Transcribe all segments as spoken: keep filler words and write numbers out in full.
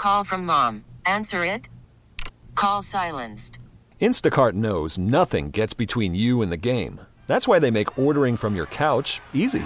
Call from mom. Answer it. Call silenced. Instacart knows nothing gets between you and the game. That's why they make ordering from your couch easy.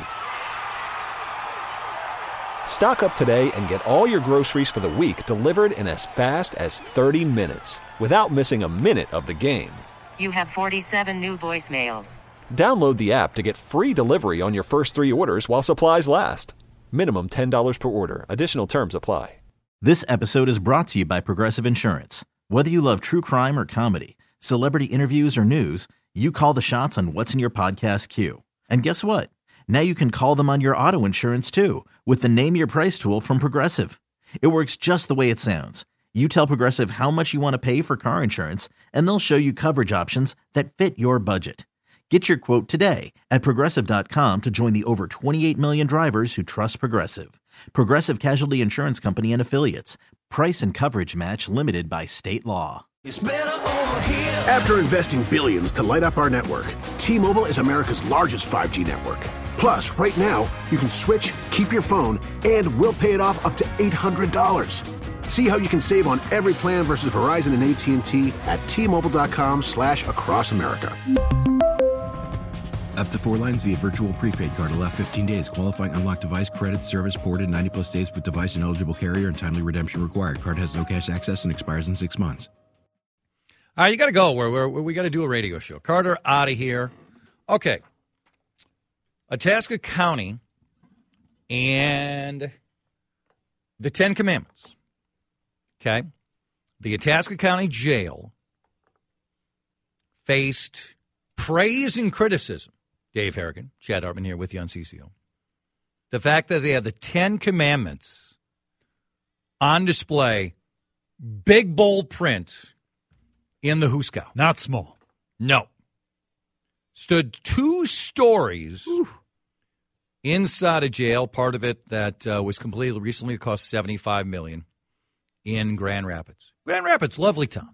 Stock up today and get all your groceries for the week delivered in as fast as thirty minutes without missing a minute of the game. You have forty-seven new voicemails. Download the app to get free delivery on your first three orders while supplies last. Minimum ten dollars per order. Additional terms apply. This episode is brought to you by Progressive Insurance. Whether you love true crime or comedy, celebrity interviews or news, you call the shots on what's in your podcast queue. And guess what? Now you can call them on your auto insurance too with the Name Your Price tool from Progressive. It works just the way it sounds. You tell Progressive how much you want to pay for car insurance, and they'll show you coverage options that fit your budget. Get your quote today at Progressive dot com to join the over twenty-eight million drivers who trust Progressive. Progressive Casualty Insurance Company and Affiliates. Price and coverage match limited by state law. After investing billions to light up our network, T-Mobile is America's largest five G network. Plus, right now, you can switch, keep your phone, and we'll pay it off up to eight hundred dollars. See how you can save on every plan versus Verizon and A T and T at T-Mobile.com slash across America. Up to four lines via virtual prepaid card. Allow fifteen days. Qualifying unlocked device credit service ported ninety plus days with device and eligible carrier and timely redemption required. Card has no cash access and expires in six months. All right, you got to go. We're, we're, we got to do a radio show. Carter, out of here. Okay. Itasca County and the Ten Commandments. Okay. The Itasca County Jail faced praise and criticism. Dave Harrigan, Chad Hartman here with you on C C O. The fact that they have the Ten Commandments on display, big bold print in the Hooskow. Not small. No. Stood two stories Ooh. inside a jail, part of it that uh, was completed recently. It cost seventy-five million dollars in Grand Rapids. Grand Rapids, lovely town.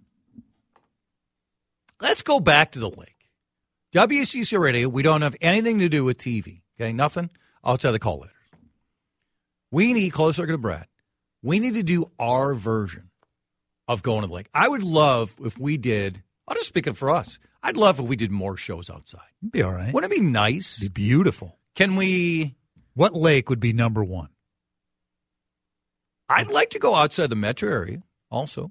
Let's go back to the lake. W C C Radio, we don't have anything to do with T V, okay? Nothing outside the call letters. We need, close circuit of Brad, we need to do our version of going to the lake. I would love if we did, I'll just speak it for us. I'd love if we did more shows outside. It'd be all right. Wouldn't it be nice? It'd be beautiful. Can we? What lake would be number one? I'd like to go outside the metro area also.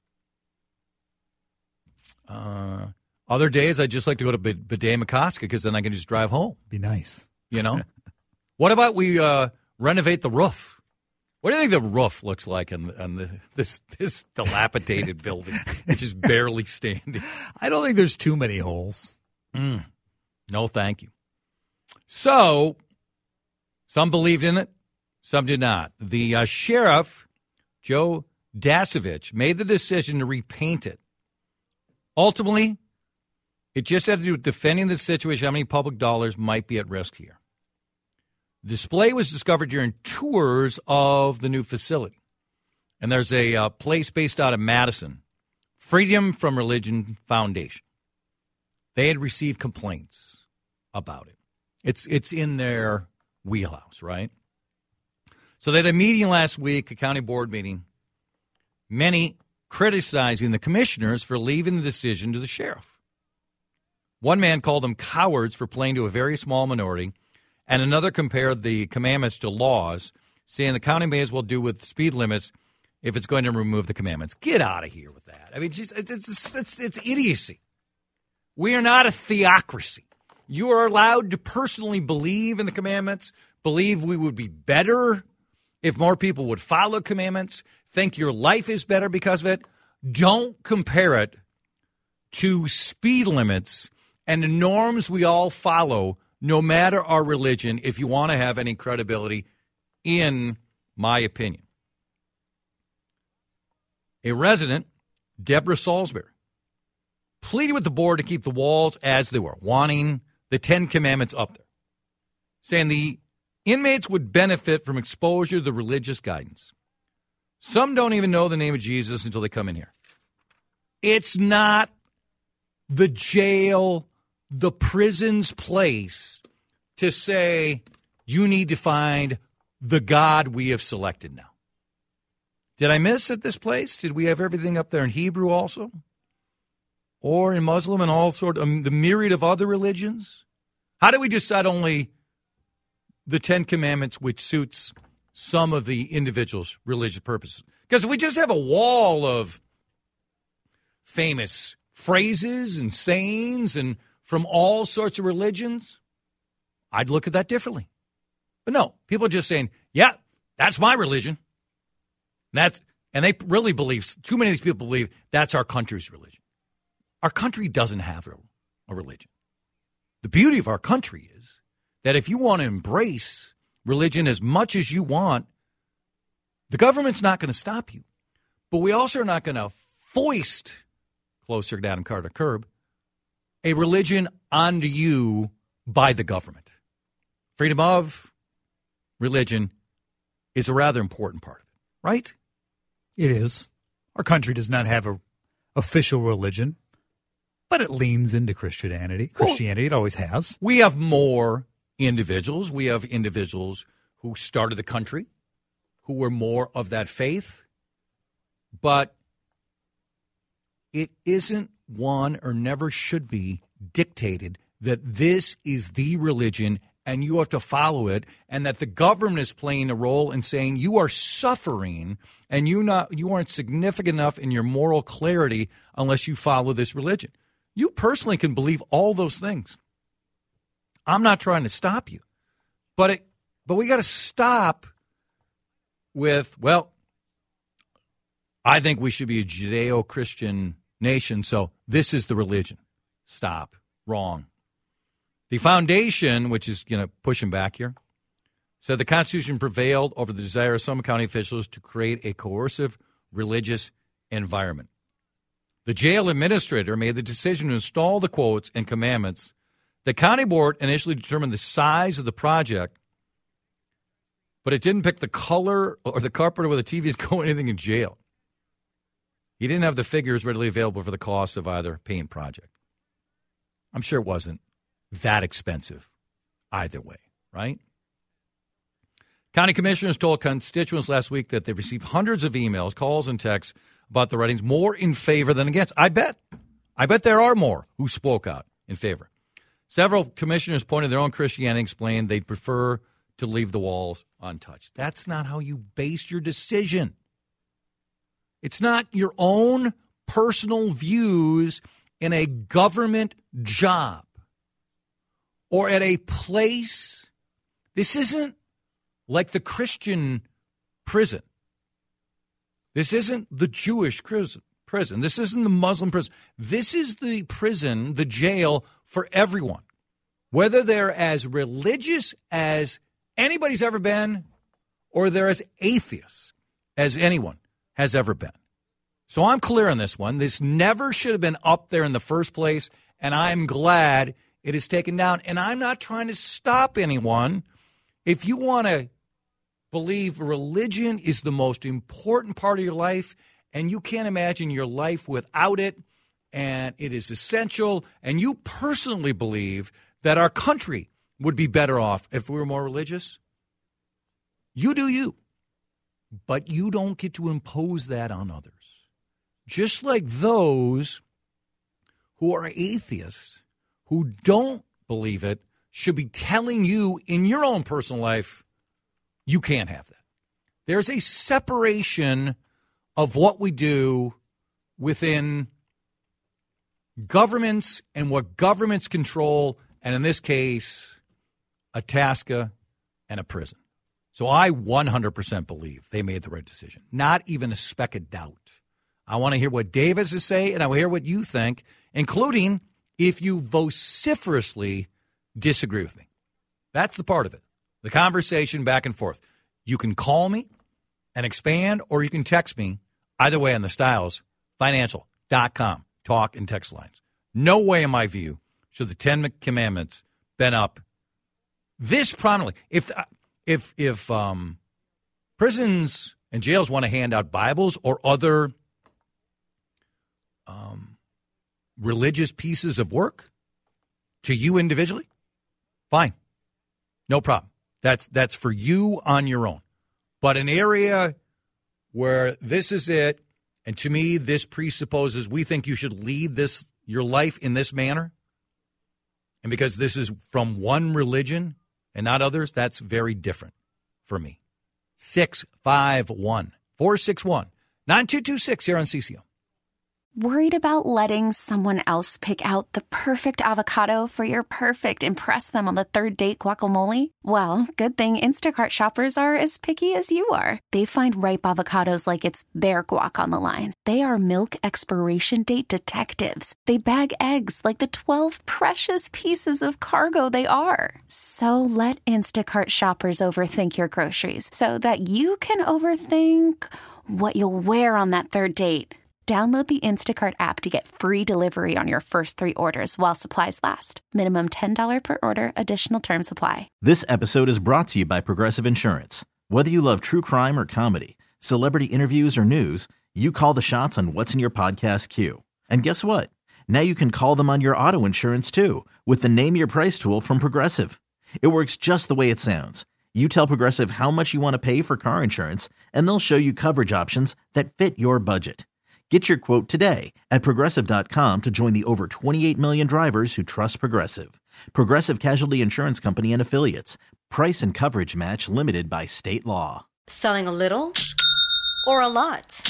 Uh, other days, I'd just like to go to B- Bidet-McCoska because then I can just drive home. Be nice. You know? What about we uh, renovate the roof? What do you think the roof looks like on, on the, this this dilapidated building, which is barely standing? I don't think there's too many holes. Mm. No, thank you. So, some believed in it, some did not. The uh, sheriff, Joe Dasovich, made the decision to repaint it. Ultimately, it just had to do with defending the situation, how many public dollars might be at risk here. The display was discovered during tours of the new facility. And there's a uh, place based out of Madison, Freedom from Religion Foundation. They had received complaints about it. It's it's in their wheelhouse, right? So they had a meeting last week, a county board meeting, many criticizing the commissioners for leaving the decision to the sheriff. One man called them cowards for playing to a very small minority, and another compared the commandments to laws, saying the county may as well do with speed limits if it's going to remove the commandments. Get out of here with that. I mean, it's, it's, it's, it's idiocy. We are not a theocracy. You are allowed to personally believe in the commandments, believe we would be better if more people would follow commandments, think your life is better because of it. Don't compare it to speed limits and the norms we all follow, no matter our religion, if you want to have any credibility, in my opinion. A resident, Deborah Salisbury, pleaded with the board to keep the walls as they were, wanting the Ten Commandments up there, saying the inmates would benefit from exposure to the religious guidance. Some don't even know the name of Jesus until they come in here. It's not the jail, the prison's place to say you need to find the God we have selected now. Did I miss at this place? Did we have everything up there in Hebrew also? Or in Muslim and all sort of um, the myriad of other religions? How do we decide only the Ten Commandments, which suits some of the individual's religious purposes? Because if we just have a wall of famous phrases and sayings and from all sorts of religions, I'd look at that differently. But no, people are just saying, yeah, that's my religion. That's, and they really believe, too many of these people believe that's our country's religion. Our country doesn't have a, a religion. The beauty of our country is that if you want to embrace religion as much as you want, the government's not going to stop you. But we also are not going to foist, closer down Carter curb, a religion onto you by the government. Freedom of religion is a rather important part of it, right? It is. Our country does not have a official religion, but it leans into Christianity. Christianity, well, it always has. We have more individuals. We have individuals who started the country, who were more of that faith. But it isn't one, or never should be, dictated that this is the religion and you have to follow it, and that the government is playing a role in saying you are suffering and you not you aren't significant enough in your moral clarity unless you follow this religion. You personally can believe all those things. I'm not trying to stop you. But it but we got to stop with, well, I think we should be a Judeo-Christian nation, so this is the religion. Stop. Wrong. The foundation, which is, you know, pushing back here, said the Constitution prevailed over the desire of some county officials to create a coercive religious environment. The jail administrator made the decision to install the quotes and commandments. The county board initially determined the size of the project, but it didn't pick the color or the carpet or where the T V is going, anything in jail. He didn't have the figures readily available for the cost of either paint project. I'm sure it wasn't that expensive either way, right? County commissioners told constituents last week that they received hundreds of emails, calls, and texts about the writings, more in favor than against. I bet. I bet there are more who spoke out in favor. Several commissioners pointed their own Christianity and explained they'd prefer to leave the walls untouched. That's not how you base your decision. It's not your own personal views in a government job or at a place. This isn't like the Christian prison. This isn't the Jewish prison. This isn't the Muslim prison. This is the prison, the jail for everyone, whether they're as religious as anybody's ever been or they're as atheist as anyone has ever been. So I'm clear on this one. This never should have been up there in the first place, and I'm glad it is taken down. And I'm not trying to stop anyone. If you want to believe religion is the most important part of your life, and you can't imagine your life without it, and it is essential, and you personally believe that our country would be better off if we were more religious, you do you. But you don't get to impose that on others. Just like those who are atheists, who don't believe it, should be telling you in your own personal life, you can't have that. There's a separation of what we do within governments and what governments control, and in this case, a TASCA and a prison. So I one hundred percent believe they made the right decision. Not even a speck of doubt. I want to hear what Dave has to say, and I will hear what you think, including if you vociferously disagree with me. That's the part of it. The conversation back and forth. You can call me and expand, or you can text me. Either way on the Styles Financial dot com talk and text lines. No way, in my view, should the Ten Commandments been up this prominently. If if if um, prisons and jails want to hand out Bibles or other um, religious pieces of work to you individually, fine, no problem. That's that's for you on your own. But an area where this is it, and to me, this presupposes we think you should lead this your life in this manner, and because this is from one religion and not others, that's very different for me. six five one, four six one, nine two two six here on C C O. Worried about letting someone else pick out the perfect avocado for your perfect impress them on the third date guacamole? Well, good thing Instacart shoppers are as picky as you are. They find ripe avocados like it's their guac on the line. They are milk expiration date detectives. They bag eggs like the twelve precious pieces of cargo they are. So let Instacart shoppers overthink your groceries so that you can overthink what you'll wear on that third date. Download the Instacart app to get free delivery on your first three orders while supplies last. Minimum ten dollars per order. Additional terms apply. This episode is brought to you by Progressive Insurance. Whether you love true crime or comedy, celebrity interviews or news, you call the shots on what's in your podcast queue. And guess what? Now you can call them on your auto insurance too with the Name Your Price tool from Progressive. It works just the way it sounds. You tell Progressive how much you want to pay for car insurance, and they'll show you coverage options that fit your budget. Get your quote today at Progressive dot com to join the over twenty-eight million drivers who trust Progressive. Progressive Casualty Insurance Company and Affiliates. Price and coverage match limited by state law. Selling a little or a lot?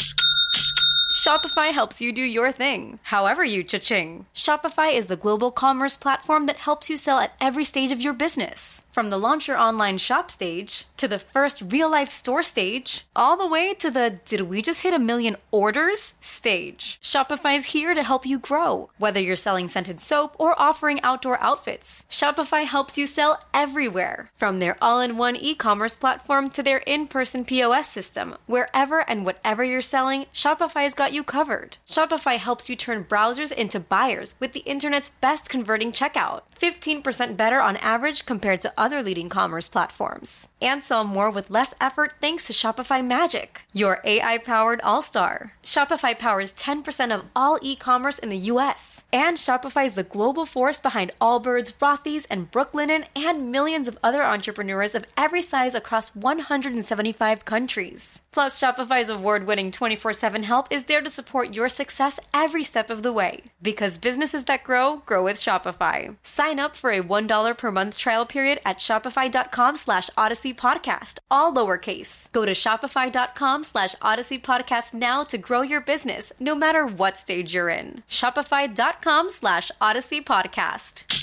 Shopify helps you do your thing, however you cha-ching. Shopify is the global commerce platform that helps you sell at every stage of your business. From the launch your online shop stage, to the first real-life store stage, all the way to the did we just hit a million orders stage. Shopify's here to help you grow. Whether you're selling scented soap or offering outdoor outfits, Shopify helps you sell everywhere. From their all-in-one e-commerce platform to their in-person P O S system, wherever and whatever you're selling, Shopify's got you covered. Shopify helps you turn browsers into buyers with the internet's best converting checkout. fifteen percent better on average compared to other leading commerce platforms. And sell more with less effort thanks to Shopify Magic, your A I-powered all-star. Shopify powers ten percent of all e-commerce in the U S. And Shopify is the global force behind Allbirds, Rothy's, and Brooklinen, and millions of other entrepreneurs of every size across one hundred seventy-five countries. Plus, Shopify's award-winning twenty-four seven help is there to support your success every step of the way. Because businesses that grow, grow with Shopify. Sign up for a one dollar per month trial period at shopify.com slash Odyssey Podcast, all lowercase. Go to shopify.com slash Odyssey Podcast now to grow your business, no matter what stage you're in. Shopify.com slash Odyssey Podcast.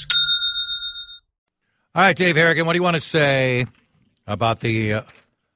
All right, Dave Harrigan, what do you want to say about the uh,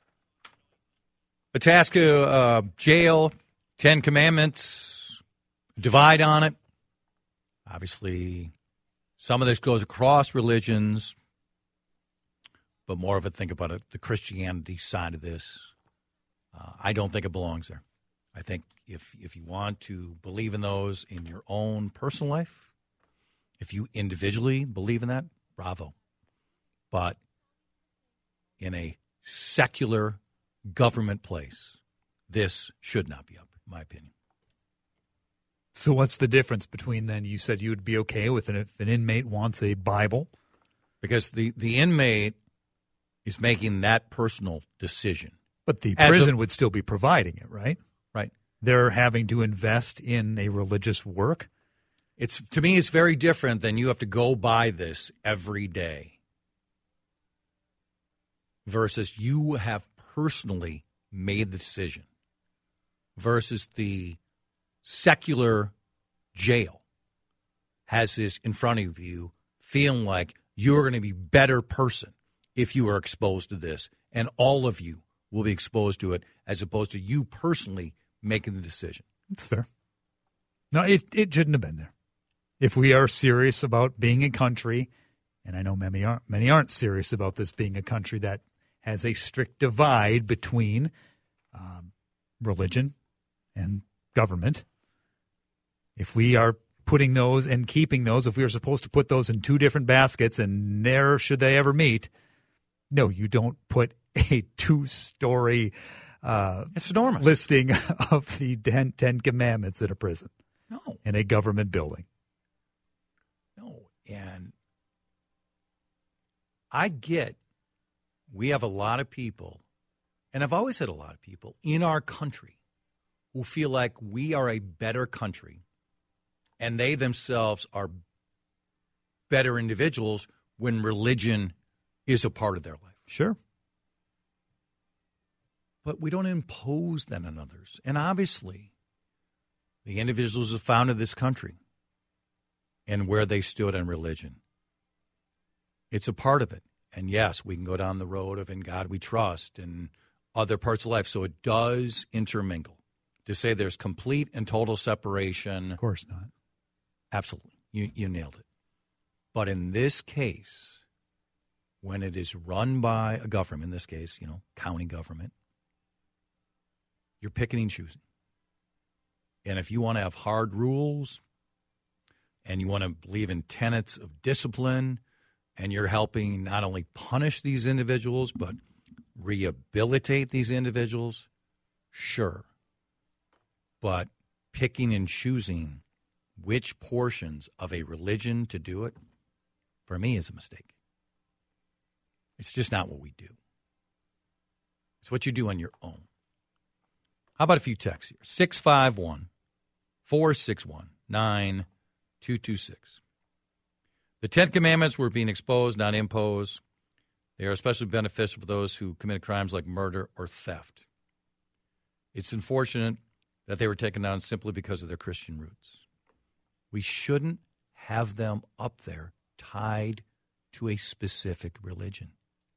Itasca uh, jail, Ten Commandments, divide on it? Obviously, some of this goes across religions, but more of it, think about it, the Christianity side of this. Uh, I don't think it belongs there. I think if if you want to believe in those in your own personal life, if you individually believe in that, bravo. But in a secular government place, this should not be up, in my opinion. So what's the difference between then? You said you would be okay with it if an inmate wants a Bible? Because the, the inmate is making that personal decision. But the As prison a, would still be providing it, right? Right. They're having to invest in a religious work? It's to me, it's very different than you have to go by this every day versus you have personally made the decision versus the secular jail has this in front of you feeling like you're going to be a better person if you are exposed to this, and all of you will be exposed to it as opposed to you personally making the decision. That's fair. No, it, it shouldn't have been there. If we are serious about being a country, and I know many aren't, many aren't serious about this being a country that has a strict divide between um, religion and government, if we are putting those and keeping those, if we are supposed to put those in two different baskets and never should they ever meet, no, you don't put a two-story uh, it's enormous. listing of the ten, ten Commandments in a prison. No. In a government building. No. And I get we have a lot of people And I've always had a lot of people in our country who feel like we are a better country and they themselves are better individuals when religion is a part of their life. Sure. But we don't impose that on others. And obviously, the individuals who founded this country and where they stood on religion, it's a part of it. And yes, we can go down the road of in God we trust and other parts of life. So it does intermingle. To say there's complete and total separation. Of course not. Absolutely. You, you nailed it. But in this case, when it is run by a government, in this case, you know, county government, you're picking and choosing. And if you want to have hard rules and you want to believe in tenets of discipline and you're helping not only punish these individuals but rehabilitate these individuals, sure. But picking and choosing which portions of a religion to do it, for me, is a mistake. It's just not what we do. It's what you do on your own. How about a few texts here? six five one, four six one, nine two two six. The Ten Commandments were being exposed, not imposed. They are especially beneficial for those who committed crimes like murder or theft. It's unfortunate that they were taken down simply because of their Christian roots. We shouldn't have them up there tied to a specific religion.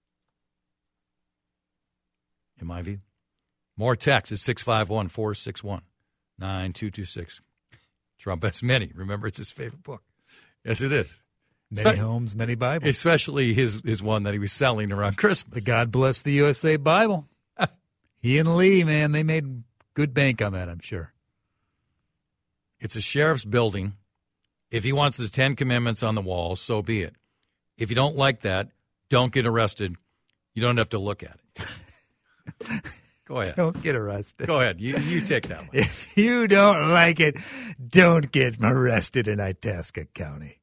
In my view. More text at six five one, four six one, nine two two six. Trump has many. Remember, it's his favorite book. Yes, it is. Many Spe- homes, many Bibles. Especially his, his one that he was selling around Christmas. The God Bless the U S A Bible. He and Lee, man, they made good bank on that, I'm sure. It's a sheriff's building. If he wants the Ten Commandments on the wall, so be it. If you don't like that, don't get arrested. You don't have to look at it. Go ahead. Don't get arrested. Go ahead. You, you take that one. If you don't like it, don't get arrested in Itasca County.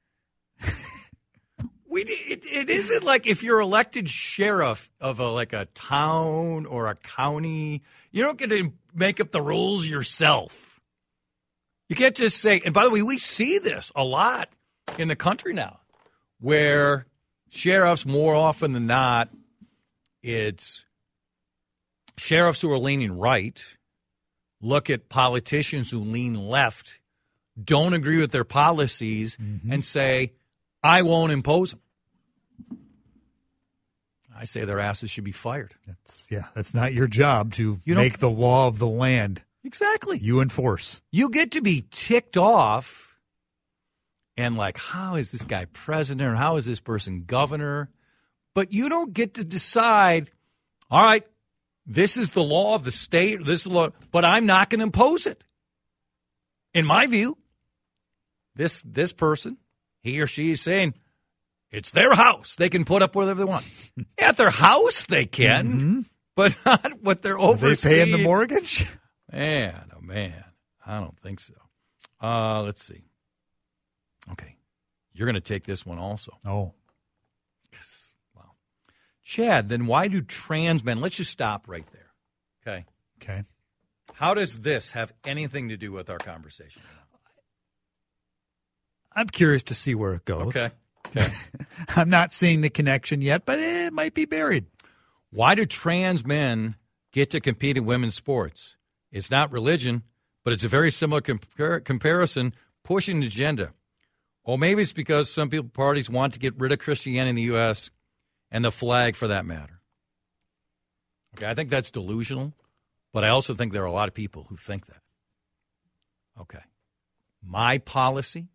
we it, it isn't like if you're elected sheriff of a like a town or a county, you don't get to make up the rules yourself. You can't just say, and by the way, we see this a lot in the country now, where sheriffs, more often than not, it's sheriffs who are leaning right look at politicians who lean left, don't agree with their policies, mm-hmm. and say, I won't impose them. I say their asses should be fired. That's, yeah, that's not your job to you make the law of the land. Exactly. You enforce. You get to be ticked off and like, how is this guy president or how is this person governor? But you don't get to decide, all right, this is the law of the state, this is the law, but I'm not going to impose it. In my view, this this person, he or she is saying, it's their house. They can put up whatever they want. At their house, they can, mm-hmm. but not what they're overseeing. Are they paying the mortgage? Man, oh, man. I don't think so. Uh, let's see. Okay. You're going to take this one also. Oh. Wow. Chad, then why do trans men, let's just stop right there. Okay. Okay. How does this have anything to do with our conversation? I'm curious to see where it goes. Okay. Okay. I'm not seeing the connection yet, but it might be buried. Why do trans men get to compete in women's sports? It's not religion, but it's a very similar compar- comparison pushing the agenda. Or maybe it's because some people parties want to get rid of Christianity in the U S and the flag for that matter. Okay, I think that's delusional, but I also think there are a lot of people who think that. Okay. My policy,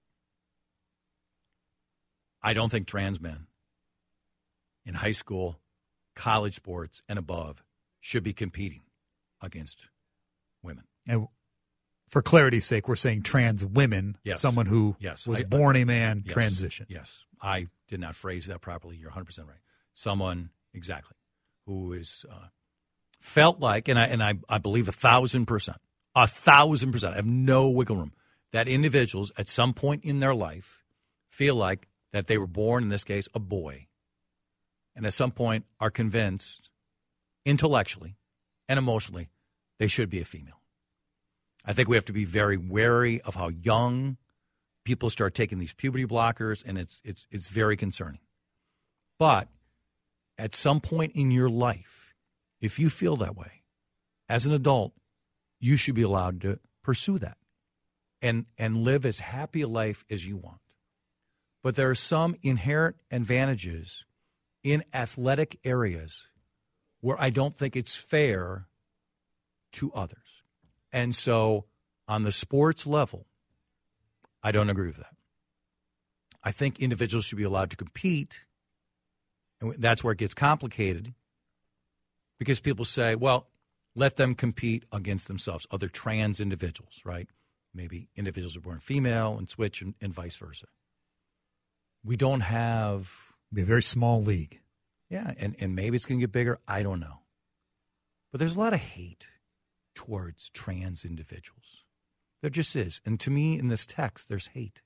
I don't think trans men in high school, college sports, and above should be competing against women. And for clarity's sake, we're saying trans women, yes. someone who yes. was I, born a man, yes. transition. Yes, I did not phrase that properly. You're one hundred percent right. Someone, exactly, who is uh, felt like, and I and I, I believe a thousand percent, a thousand percent, I have no wiggle room, that individuals at some point in their life feel like that they were born, in this case, a boy, and at some point are convinced intellectually and emotionally, they should be a female. I think we have to be very wary of how young people start taking these puberty blockers, and it's it's it's very concerning. But at some point in your life, if you feel that way, as an adult, you should be allowed to pursue that and and live as happy a life as you want. But there are some inherent advantages in athletic areas where I don't think it's fair to others. And so on the sports level, I don't agree with that. I think individuals should be allowed to compete, and that's where it gets complicated because people say, well, let them compete against themselves, other trans individuals, right? Maybe individuals are born female and switch and, and vice versa. We don't have... Be a very small league. Yeah, and, and maybe it's going to get bigger. I don't know. But there's a lot of hate towards trans individuals. There just is. And to me, in this text, there's hate.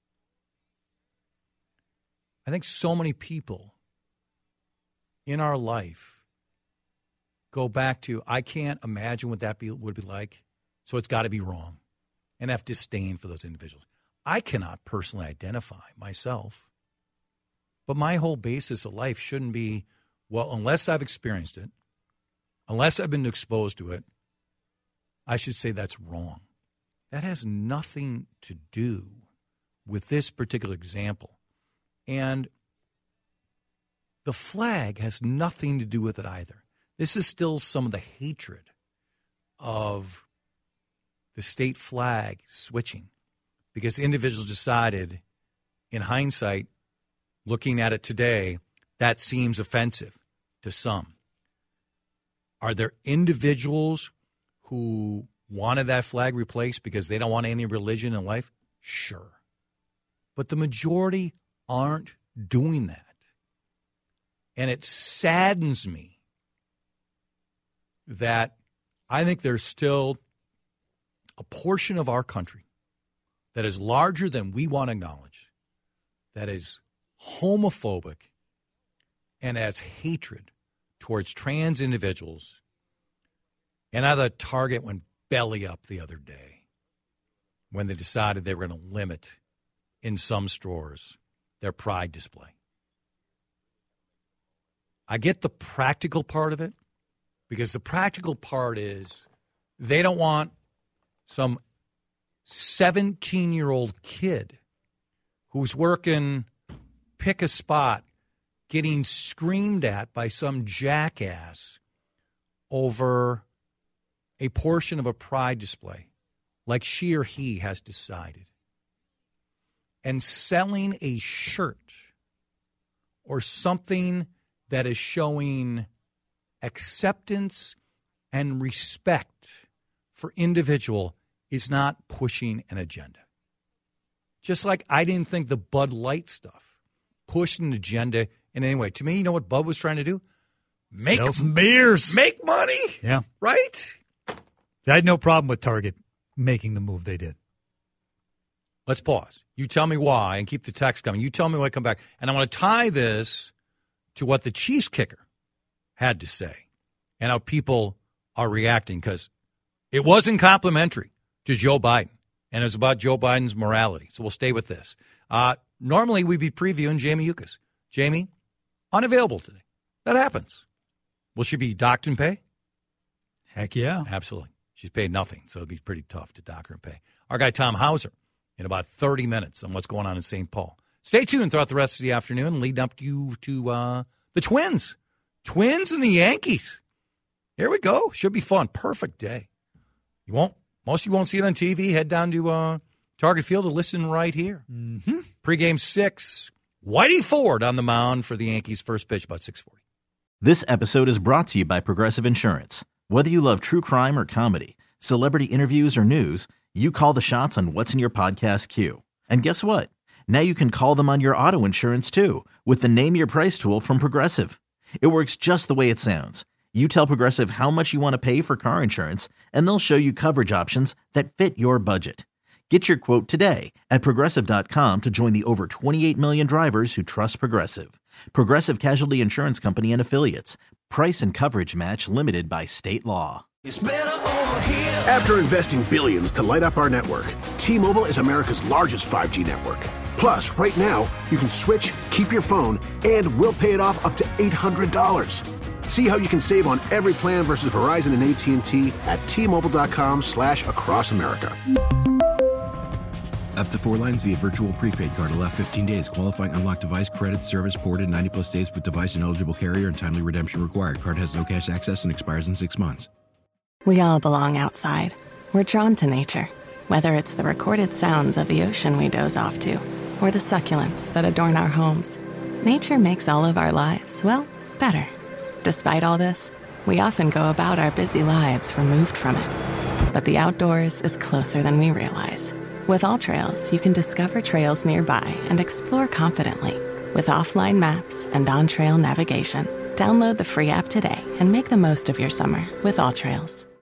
I think so many people in our life go back to, I can't imagine what that be, would be like, so it's got to be wrong, and have disdain for those individuals. I cannot personally identify myself, but my whole basis of life shouldn't be, well, unless I've experienced it, unless I've been exposed to it, I should say that's wrong. That has nothing to do with this particular example. And the flag has nothing to do with it either. This is still some of the hatred of the state flag switching because individuals decided, in hindsight, looking at it today, that seems offensive to some. Are there individuals who wanted that flag replaced because they don't want any religion in life? Sure. But the majority aren't doing that. And it saddens me that I think there's still a portion of our country that is larger than we want to acknowledge, that is homophobic and has hatred towards trans individuals. And I thought Target went belly up the other day when they decided they were going to limit in some stores their pride display. I get the practical part of it because the practical part is they don't want some seventeen-year-old kid who's working pick a spot getting screamed at by some jackass over a portion of a pride display like she or he has decided. And selling a shirt or something that is showing acceptance and respect for individual is not pushing an agenda. Just like I didn't think the Bud Light stuff pushed an agenda in any way. To me, you know what Bud was trying to do? Make Sell some beers. Make money. Yeah. Right? I had no problem with Target making the move they did. Let's pause. You tell me why and keep the text coming. You tell me when I come back. And I want to tie this to what the Chiefs kicker had to say and how people are reacting because it wasn't complimentary to Joe Biden, and it was about Joe Biden's morality. So we'll stay with this. Uh, normally, we'd be previewing Jamie Yuccas. Jamie, unavailable today. That happens. Will she be docked and pay? Heck yeah. Absolutely. She's paid nothing, so it'd be pretty tough to dock her and pay. Our guy Tom Hauser in about thirty minutes on what's going on in Saint Paul. Stay tuned throughout the rest of the afternoon, leading up to you to uh, the Twins. Twins and the Yankees. Here we go. Should be fun. Perfect day. You won't. Most of you won't see it on T V. Head down to uh, Target Field to listen right here. Mm-hmm. Pre-game six. Whitey Ford on the mound for the Yankees' first pitch, about six forty. This episode is brought to you by Progressive Insurance. Whether you love true crime or comedy, celebrity interviews or news, you call the shots on what's in your podcast queue. And guess what? Now you can call them on your auto insurance too with the Name Your Price tool from Progressive. It works just the way it sounds. You tell Progressive how much you want to pay for car insurance, and they'll show you coverage options that fit your budget. Get your quote today at Progressive dot com to join the over twenty-eight million drivers who trust Progressive. Progressive Casualty Insurance Company and Affiliates. Price and coverage match limited by state law. It's better over here. After investing billions to light up our network, T-Mobile is America's largest five G network. Plus, right now, you can switch, keep your phone, and we'll pay it off up to eight hundred dollars. See how you can save on every plan versus Verizon and A T and T at T-Mobile.com slash across America. Up to four lines via virtual prepaid card. Allow fifteen days. Qualifying unlocked device credit service ported ninety plus days with device and eligible carrier and timely redemption required. Card has no cash access and expires in six months. We all belong outside. We're drawn to nature, whether it's the recorded sounds of the ocean we doze off to or the succulents that adorn our homes. Nature makes all of our lives, well, better. Despite all this, we often go about our busy lives removed from it. But the outdoors is closer than we realize. With AllTrails, you can discover trails nearby and explore confidently. With offline maps and on-trail navigation, download the free app today and make the most of your summer with AllTrails.